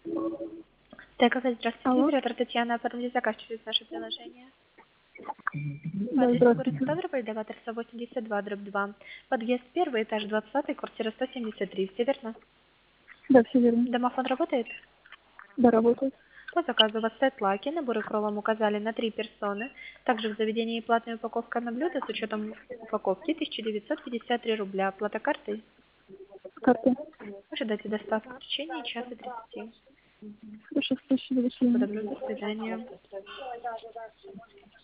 ТКВ, здравствуйте, Алло. оператор Татьяна, оформили заказ через наше приложение. По Да, адресу город здравствуйте. Ставрополь, Даватор 182/2. Подъезд 1, этаж 20, квартира 173, все верно? Да, все верно. Домофон работает? Да, работает. По заказу у вас стоят лаки, наборы к вам указали на 3 персоны. Также в заведении платная упаковка на блюдо с учетом упаковки 1953 рубля. Оплата картой. Карта. Ожидайте доставку в течение часа 30. Хорошо, спасибо, до Всего свидания. доброго, до свидания.